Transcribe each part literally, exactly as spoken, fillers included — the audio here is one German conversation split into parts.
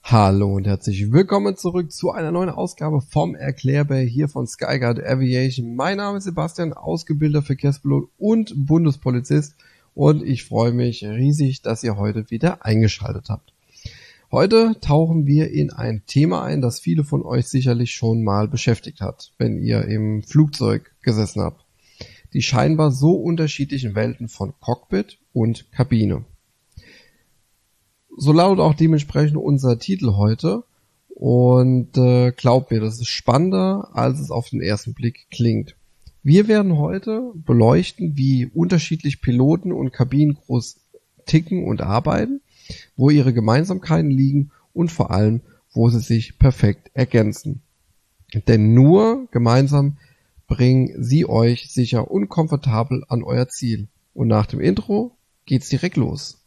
Hallo und herzlich willkommen zurück zu einer neuen Ausgabe vom Erklärbär hier von Skyguard Aviation. Mein Name ist Sebastian, ausgebildeter Verkehrspilot und Bundespolizist, und ich freue mich riesig, dass ihr heute wieder eingeschaltet habt. Heute tauchen wir in ein Thema ein, das viele von euch sicherlich schon mal beschäftigt hat, wenn ihr im Flugzeug gesessen habt. Die scheinbar so unterschiedlichen Welten von Cockpit und Kabine. So lautet auch dementsprechend unser Titel heute, und äh, glaubt mir, das ist spannender, als es auf den ersten Blick klingt. Wir werden heute beleuchten, wie unterschiedlich Piloten und Kabinencrews ticken und arbeiten, wo ihre Gemeinsamkeiten liegen und vor allem, wo sie sich perfekt ergänzen. Denn nur gemeinsam bringen sie euch sicher und komfortabel an euer Ziel. Und nach dem Intro geht's direkt los.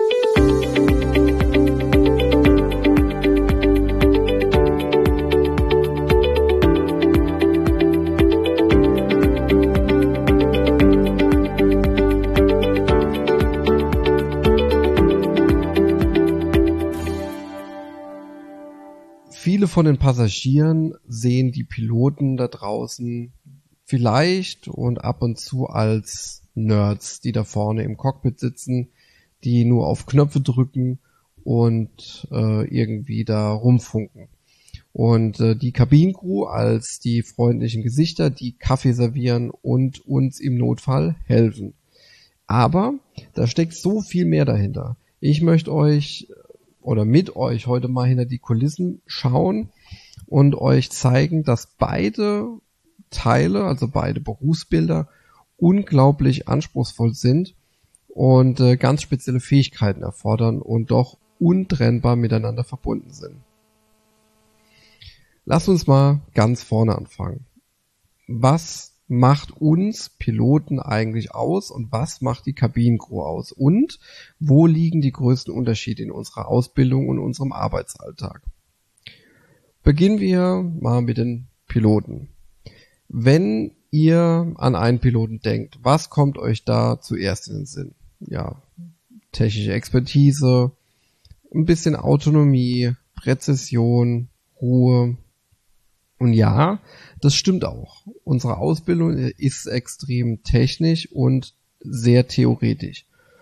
Viele von den Passagieren sehen die Piloten da draußen vielleicht und ab und zu als Nerds, die da vorne im Cockpit sitzen, die nur auf Knöpfe drücken und äh, irgendwie da rumfunken. Und äh, die Kabinencrew als die freundlichen Gesichter, die Kaffee servieren und uns im Notfall helfen. Aber da steckt so viel mehr dahinter. Ich möchte euch oder mit euch heute mal hinter die Kulissen schauen und euch zeigen, dass beide Teile, also beide Berufsbilder, unglaublich anspruchsvoll sind und äh, ganz spezielle Fähigkeiten erfordern und doch untrennbar miteinander verbunden sind. Lasst uns mal ganz vorne anfangen. Was macht uns Piloten eigentlich aus und was macht die Kabinencrew aus? Und wo liegen die größten Unterschiede in unserer Ausbildung und unserem Arbeitsalltag? Beginnen wir mal mit den Piloten. Wenn ihr an einen Piloten denkt, was kommt euch da zuerst in den Sinn? Ja, technische Expertise, ein bisschen Autonomie, Präzision, Ruhe. Und ja, das stimmt auch. Unsere Ausbildung ist extrem technisch und sehr theoretisch.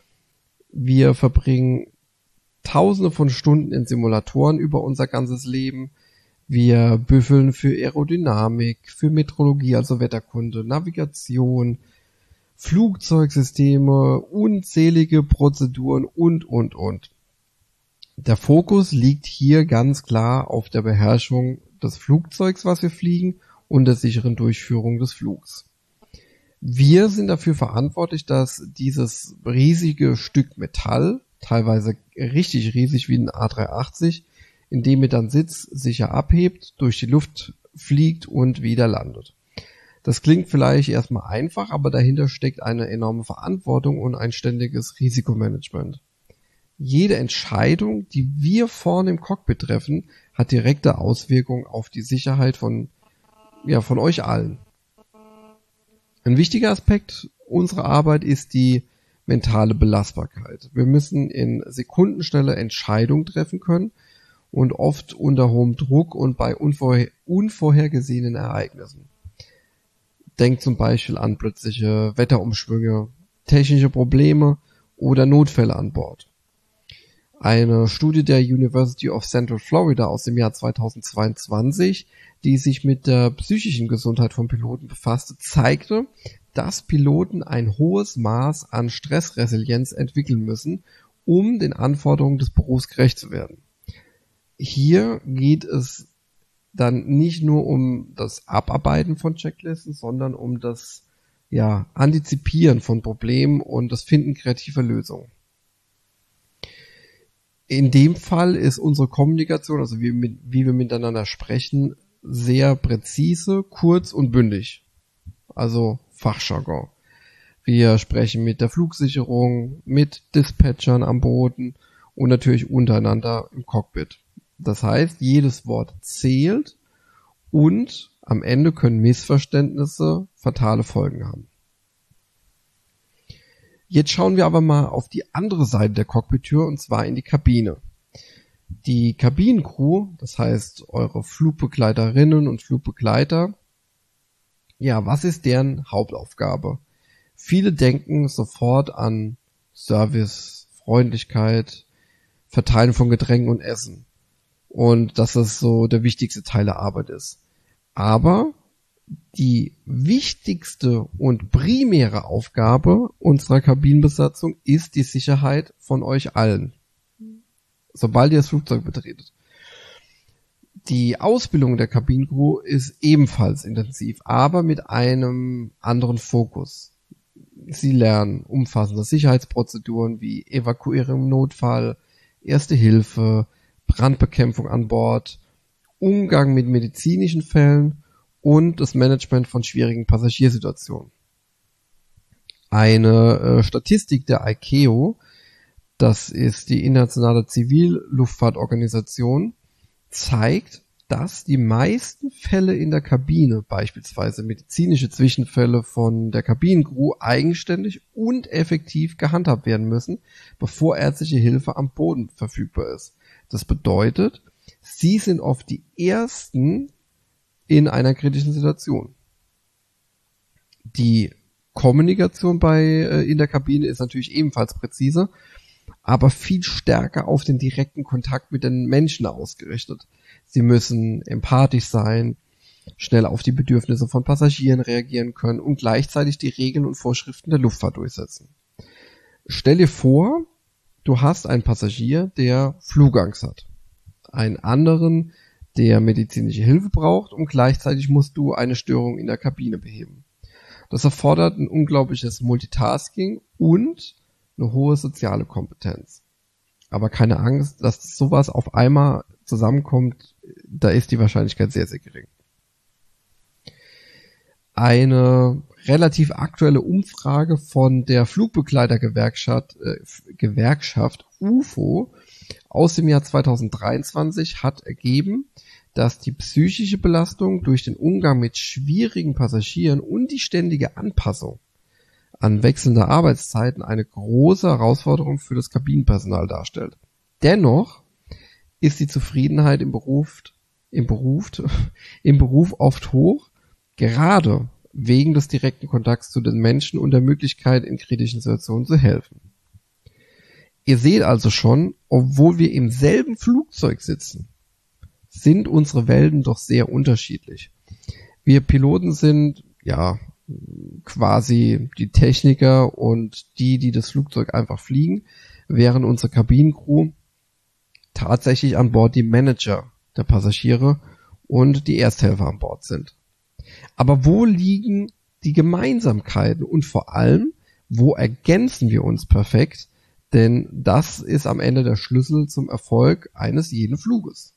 Wir verbringen Tausende von Stunden in Simulatoren über unser ganzes Leben. Wir büffeln für Aerodynamik, für Metrologie, also Wetterkunde, Navigation, Flugzeugsysteme, unzählige Prozeduren und, und, und. Der Fokus liegt hier ganz klar auf der Beherrschung des Flugzeugs, was wir fliegen, und der sicheren Durchführung des Flugs. Wir sind dafür verantwortlich, dass dieses riesige Stück Metall, teilweise richtig riesig wie ein A drei achtzig, in dem ihr dann sitzt, sicher abhebt, durch die Luft fliegt und wieder landet. Das klingt vielleicht erstmal einfach, aber dahinter steckt eine enorme Verantwortung und ein ständiges Risikomanagement. Jede Entscheidung, die wir vorne im Cockpit treffen, hat direkte Auswirkungen auf die Sicherheit von, ja, von euch allen. Ein wichtiger Aspekt unserer Arbeit ist die mentale Belastbarkeit. Wir müssen in Sekundenschnelle Entscheidungen treffen können und oft unter hohem Druck und bei unvorher- unvorhergesehenen Ereignissen. Denkt zum Beispiel an plötzliche Wetterumschwünge, technische Probleme oder Notfälle an Bord. Eine Studie der University of Central Florida aus dem Jahr zweitausendzweiundzwanzig, die sich mit der psychischen Gesundheit von Piloten befasste, zeigte, dass Piloten ein hohes Maß an Stressresilienz entwickeln müssen, um den Anforderungen des Berufs gerecht zu werden. Hier geht es dann nicht nur um das Abarbeiten von Checklisten, sondern um das ja, Antizipieren von Problemen und das Finden kreativer Lösungen. In dem Fall ist unsere Kommunikation, also wie, mit, wie wir miteinander sprechen, sehr präzise, kurz und bündig. Also Fachjargon. Wir sprechen mit der Flugsicherung, mit Dispatchern am Boden und natürlich untereinander im Cockpit. Das heißt, jedes Wort zählt und am Ende können Missverständnisse fatale Folgen haben. Jetzt schauen wir aber mal auf die andere Seite der Cockpit-Tür, und zwar in die Kabine. Die Kabinencrew, das heißt eure Flugbegleiterinnen und Flugbegleiter, ja, was ist deren Hauptaufgabe? Viele denken sofort an Service, Freundlichkeit, Verteilen von Getränken und Essen. Und dass das so der wichtigste Teil der Arbeit ist. Aber die wichtigste und primäre Aufgabe unserer Kabinenbesatzung ist die Sicherheit von euch allen, sobald ihr das Flugzeug betretet. Die Ausbildung der Kabinencrew ist ebenfalls intensiv, aber mit einem anderen Fokus. Sie lernen umfassende Sicherheitsprozeduren wie Evakuierung im Notfall, Erste Hilfe, Brandbekämpfung an Bord, Umgang mit medizinischen Fällen und das Management von schwierigen Passagiersituationen. Eine äh, Statistik der I C A O, das ist die Internationale Zivilluftfahrtorganisation, zeigt, dass die meisten Fälle in der Kabine, beispielsweise medizinische Zwischenfälle von der Kabinencrew, eigenständig und effektiv gehandhabt werden müssen, bevor ärztliche Hilfe am Boden verfügbar ist. Das bedeutet, sie sind oft die Ersten in einer kritischen Situation. Die Kommunikation bei äh, in der Kabine ist natürlich ebenfalls präzise, aber viel stärker auf den direkten Kontakt mit den Menschen ausgerichtet. Sie müssen empathisch sein, schnell auf die Bedürfnisse von Passagieren reagieren können und gleichzeitig die Regeln und Vorschriften der Luftfahrt durchsetzen. Stell dir vor, du hast einen Passagier, der Flugangst hat, einen anderen, der medizinische Hilfe braucht und gleichzeitig musst du eine Störung in der Kabine beheben. Das erfordert ein unglaubliches Multitasking und eine hohe soziale Kompetenz. Aber keine Angst, dass sowas auf einmal zusammenkommt, da ist die Wahrscheinlichkeit sehr, sehr gering. Eine relativ aktuelle Umfrage von der Flugbegleitergewerkschaft äh, Gewerkschaft U F O aus dem Jahr zweitausenddreiundzwanzig hat ergeben, dass die psychische Belastung durch den Umgang mit schwierigen Passagieren und die ständige Anpassung an wechselnde Arbeitszeiten eine große Herausforderung für das Kabinenpersonal darstellt. Dennoch ist die Zufriedenheit im Beruf, im Beruf, im Beruf oft hoch, gerade wegen des direkten Kontakts zu den Menschen und der Möglichkeit, in kritischen Situationen zu helfen. Ihr seht also schon, obwohl wir im selben Flugzeug sitzen, sind unsere Welten doch sehr unterschiedlich. Wir Piloten sind, ja, quasi die Techniker und die, die das Flugzeug einfach fliegen, während unsere Kabinencrew tatsächlich an Bord die Manager der Passagiere und die Ersthelfer an Bord sind. Aber wo liegen die Gemeinsamkeiten und vor allem, wo ergänzen wir uns perfekt? Denn das ist am Ende der Schlüssel zum Erfolg eines jeden Fluges.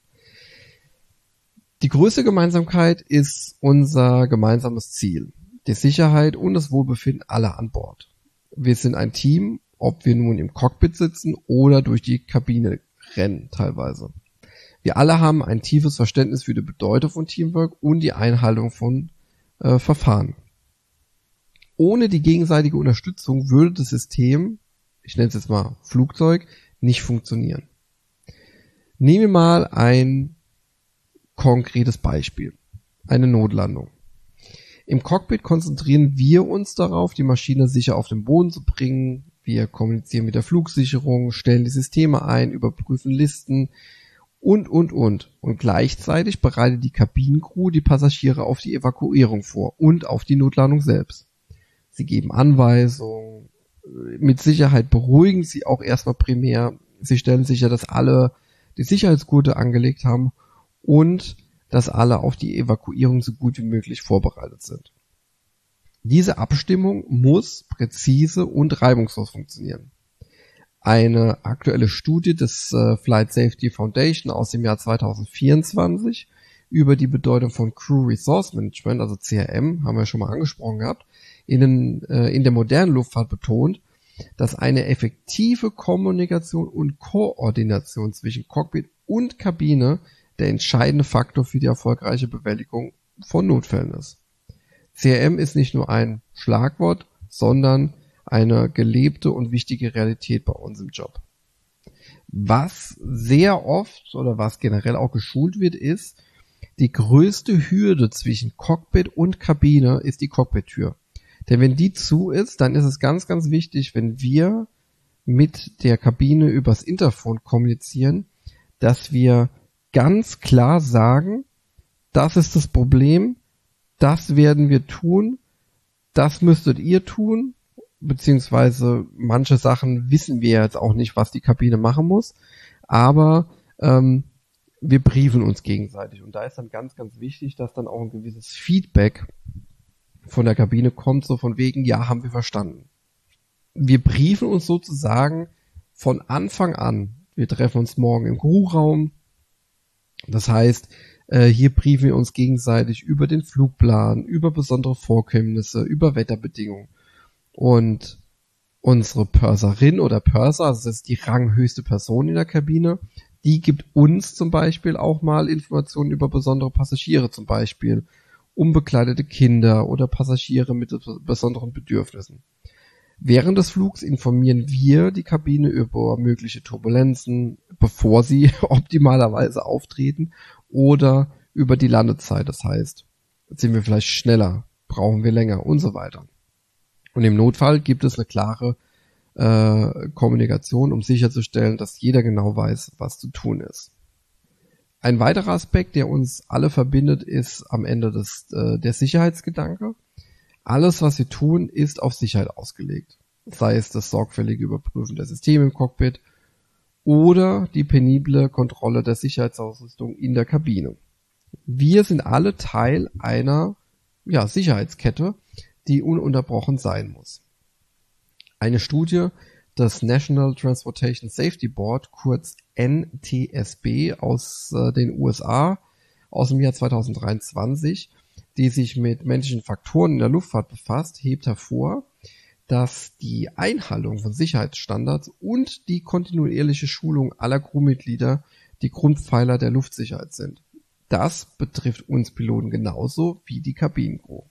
Die größte Gemeinsamkeit ist unser gemeinsames Ziel, die Sicherheit und das Wohlbefinden aller an Bord. Wir sind ein Team, ob wir nun im Cockpit sitzen oder durch die Kabine rennen teilweise. Wir alle haben ein tiefes Verständnis für die Bedeutung von Teamwork und die Einhaltung von äh, Verfahren. Ohne die gegenseitige Unterstützung würde das System, ich nenne es jetzt mal Flugzeug, nicht funktionieren. Nehmen wir mal ein konkretes Beispiel, eine Notlandung. Im Cockpit konzentrieren wir uns darauf, die Maschine sicher auf den Boden zu bringen. Wir kommunizieren mit der Flugsicherung, stellen die Systeme ein, überprüfen Listen und, und, und. Und gleichzeitig bereitet die Kabinencrew die Passagiere auf die Evakuierung vor und auf die Notlandung selbst. Sie geben Anweisungen, mit Sicherheit beruhigen sie auch erstmal primär. Sie stellen sicher, dass alle die Sicherheitsgurte angelegt haben und dass alle auf die Evakuierung so gut wie möglich vorbereitet sind. Diese Abstimmung muss präzise und reibungslos funktionieren. Eine aktuelle Studie des äh, Flight Safety Foundation aus dem Jahr zweitausendvierundzwanzig über die Bedeutung von Crew Resource Management, also C R M, haben wir schon mal angesprochen gehabt, in, den, äh, in der modernen Luftfahrt betont, dass eine effektive Kommunikation und Koordination zwischen Cockpit und Kabine der entscheidende Faktor für die erfolgreiche Bewältigung von Notfällen ist. C R M ist nicht nur ein Schlagwort, sondern eine gelebte und wichtige Realität bei uns im Job. Was sehr oft oder was generell auch geschult wird, ist, die größte Hürde zwischen Cockpit und Kabine ist die Cockpit-Tür. Denn wenn die zu ist, dann ist es ganz, ganz wichtig, wenn wir mit der Kabine übers Interphone kommunizieren, dass wir ganz klar sagen, das ist das Problem, das werden wir tun, das müsstet ihr tun, beziehungsweise manche Sachen wissen wir jetzt auch nicht, was die Kabine machen muss, aber ähm, wir briefen uns gegenseitig und da ist dann ganz, ganz wichtig, dass dann auch ein gewisses Feedback von der Kabine kommt, so von wegen, ja, haben wir verstanden. Wir briefen uns sozusagen von Anfang an. Wir treffen uns morgen im Crewraum. Das heißt, äh, hier briefen wir uns gegenseitig über den Flugplan, über besondere Vorkommnisse, über Wetterbedingungen. Und unsere Purserin oder Purser, also das ist die ranghöchste Person in der Kabine, die gibt uns zum Beispiel auch mal Informationen über besondere Passagiere, zum Beispiel unbekleidete Kinder oder Passagiere mit besonderen Bedürfnissen. Während des Flugs informieren wir die Kabine über mögliche Turbulenzen, bevor sie optimalerweise auftreten, oder über die Landezeit. Das heißt, sind wir vielleicht schneller, brauchen wir länger und so weiter. Und im Notfall gibt es eine klare äh, Kommunikation, um sicherzustellen, dass jeder genau weiß, was zu tun ist. Ein weiterer Aspekt, der uns alle verbindet, ist am Ende des, äh, der Sicherheitsgedanke. Alles, was wir tun, ist auf Sicherheit ausgelegt. Sei es das sorgfältige Überprüfen der Systeme im Cockpit oder die penible Kontrolle der Sicherheitsausrüstung in der Kabine. Wir sind alle Teil einer ja, Sicherheitskette, die ununterbrochen sein muss. Eine Studie des National Transportation Safety Board, kurz N T S B, aus äh, den U S A, aus dem Jahr zweitausenddreiundzwanzig, die sich mit menschlichen Faktoren in der Luftfahrt befasst, hebt hervor, dass die Einhaltung von Sicherheitsstandards und die kontinuierliche Schulung aller Crewmitglieder die Grundpfeiler der Luftsicherheit sind. Das betrifft uns Piloten genauso wie die Kabinencrew.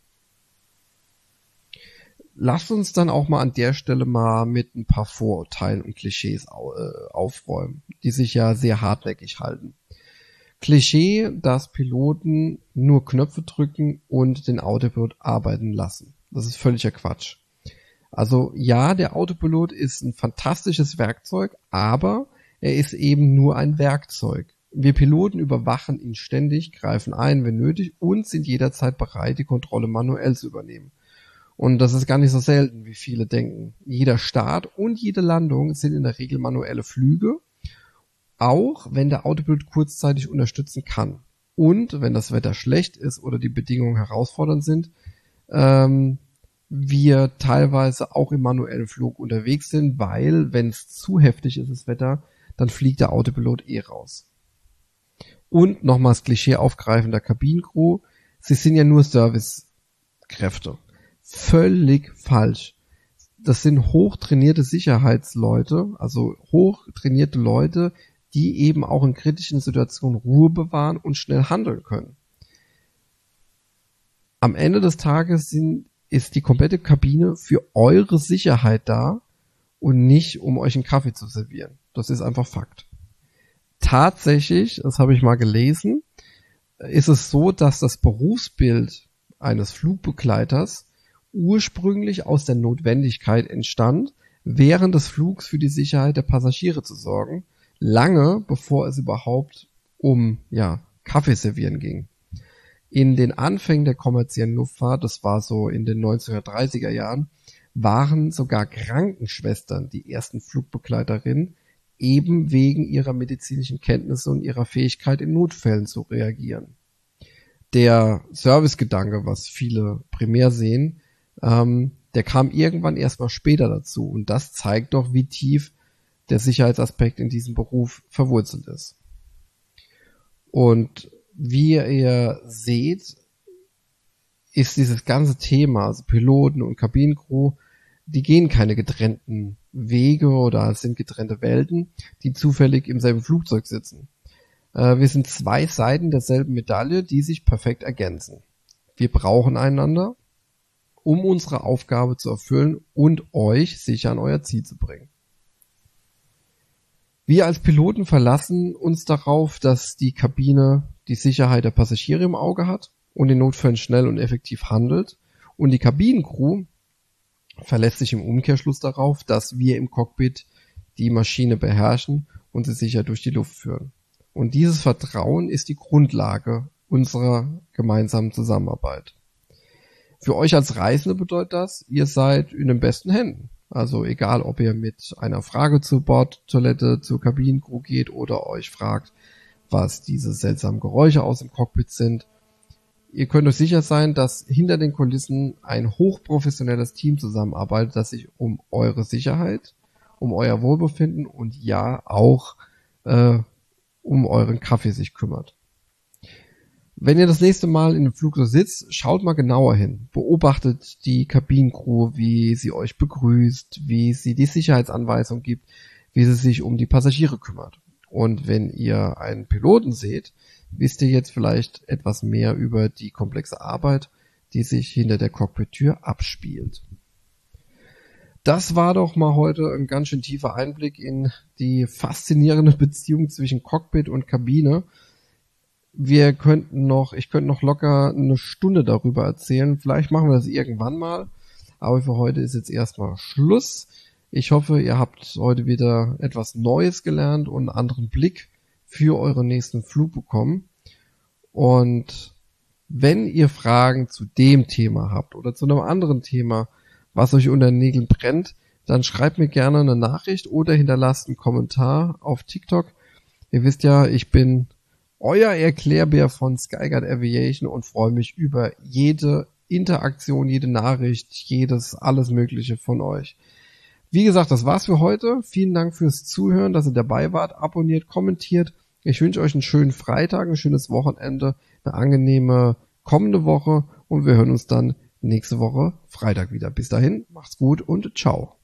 Lasst uns dann auch mal an der Stelle mal mit ein paar Vorurteilen und Klischees aufräumen, die sich ja sehr hartnäckig halten. Klischee, dass Piloten nur Knöpfe drücken und den Autopilot arbeiten lassen. Das ist völliger Quatsch. Also ja, der Autopilot ist ein fantastisches Werkzeug, aber er ist eben nur ein Werkzeug. Wir Piloten überwachen ihn ständig, greifen ein, wenn nötig, und sind jederzeit bereit, die Kontrolle manuell zu übernehmen. Und das ist gar nicht so selten, wie viele denken. Jeder Start und jede Landung sind in der Regel manuelle Flüge, auch wenn der Autopilot kurzzeitig unterstützen kann. Und wenn das Wetter schlecht ist oder die Bedingungen herausfordernd sind, ähm, wir teilweise auch im manuellen Flug unterwegs sind, weil, wenn es zu heftig ist, das Wetter, dann fliegt der Autopilot eh raus. Und nochmals Klischee aufgreifen der Kabinencrew, sie sind ja nur Servicekräfte. Völlig falsch. Das sind hochtrainierte Sicherheitsleute, also hochtrainierte Leute, die eben auch in kritischen Situationen Ruhe bewahren und schnell handeln können. Am Ende des Tages sind, ist die komplette Kabine für eure Sicherheit da und nicht, um euch einen Kaffee zu servieren. Das ist einfach Fakt. Tatsächlich, das habe ich mal gelesen, ist es so, dass das Berufsbild eines Flugbegleiters ursprünglich aus der Notwendigkeit entstand, während des Flugs für die Sicherheit der Passagiere zu sorgen, lange bevor es überhaupt um ja Kaffee servieren ging. In den Anfängen der kommerziellen Luftfahrt, das war so in den neunzehnhundertdreißiger Jahren, waren sogar Krankenschwestern die ersten Flugbegleiterinnen, eben wegen ihrer medizinischen Kenntnisse und ihrer Fähigkeit, in Notfällen zu reagieren. Der Servicegedanke, was viele primär sehen, ähm, der kam irgendwann erstmal später dazu. Und das zeigt doch, wie tief der Sicherheitsaspekt in diesem Beruf verwurzelt ist. Und wie ihr seht, ist dieses ganze Thema, also Piloten und Kabinencrew, die gehen keine getrennten Wege oder es sind getrennte Welten, die zufällig im selben Flugzeug sitzen. Äh, wir sind zwei Seiten derselben Medaille, die sich perfekt ergänzen. Wir brauchen einander, um unsere Aufgabe zu erfüllen und euch sicher an euer Ziel zu bringen. Wir als Piloten verlassen uns darauf, dass die Kabine die Sicherheit der Passagiere im Auge hat und in Notfällen schnell und effektiv handelt. Und die Kabinencrew verlässt sich im Umkehrschluss darauf, dass wir im Cockpit die Maschine beherrschen und sie sicher durch die Luft führen. Und dieses Vertrauen ist die Grundlage unserer gemeinsamen Zusammenarbeit. Für euch als Reisende bedeutet das, ihr seid in den besten Händen. Also egal, ob ihr mit einer Frage zur Bordtoilette, zur Kabinencrew geht oder euch fragt, was diese seltsamen Geräusche aus dem Cockpit sind. Ihr könnt euch sicher sein, dass hinter den Kulissen ein hochprofessionelles Team zusammenarbeitet, das sich um eure Sicherheit, um euer Wohlbefinden und ja auch äh, um euren Kaffee sich kümmert. Wenn ihr das nächste Mal in dem Flugzeug sitzt, schaut mal genauer hin. Beobachtet die Kabinencrew, wie sie euch begrüßt, wie sie die Sicherheitsanweisung gibt, wie sie sich um die Passagiere kümmert. Und wenn ihr einen Piloten seht, wisst ihr jetzt vielleicht etwas mehr über die komplexe Arbeit, die sich hinter der Cockpit-Tür abspielt. Das war doch mal heute ein ganz schön tiefer Einblick in die faszinierende Beziehung zwischen Cockpit und Kabine. Wir könnten noch, ich könnte noch locker eine Stunde darüber erzählen. Vielleicht machen wir das irgendwann mal. Aber für heute ist jetzt erstmal Schluss. Ich hoffe, ihr habt heute wieder etwas Neues gelernt und einen anderen Blick für euren nächsten Flug bekommen. Und wenn ihr Fragen zu dem Thema habt oder zu einem anderen Thema, was euch unter den Nägeln brennt, dann schreibt mir gerne eine Nachricht oder hinterlasst einen Kommentar auf TikTok. Ihr wisst ja, ich bin euer Erklärbär von Skyguide Aviation und freue mich über jede Interaktion, jede Nachricht, jedes, alles Mögliche von euch. Wie gesagt, das war's für heute. Vielen Dank fürs Zuhören, dass ihr dabei wart. Abonniert, kommentiert. Ich wünsche euch einen schönen Freitag, ein schönes Wochenende, eine angenehme kommende Woche und wir hören uns dann nächste Woche Freitag wieder. Bis dahin, macht's gut und ciao.